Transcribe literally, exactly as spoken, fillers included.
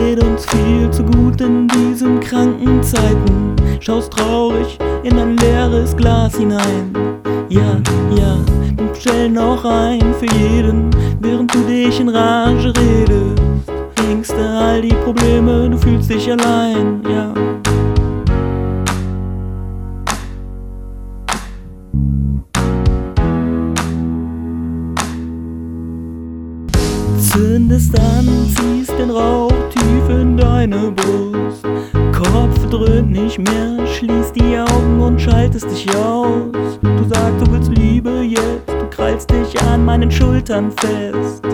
geht uns viel zu gut in diesen kranken Zeiten. Schaust traurig in ein leeres Glas hinein. Ja, ja, und stell noch ein für jeden, während du dich in Rage redest. Ängste, all die Probleme, du fühlst dich allein, ja. Zündest an, ziehst den Rauch tief in deine Brust. Kopf dröhnt nicht mehr, schließt die Augen und schaltest dich aus. Du sagst, du willst Liebe jetzt, du krallst dich an meinen Schultern fest.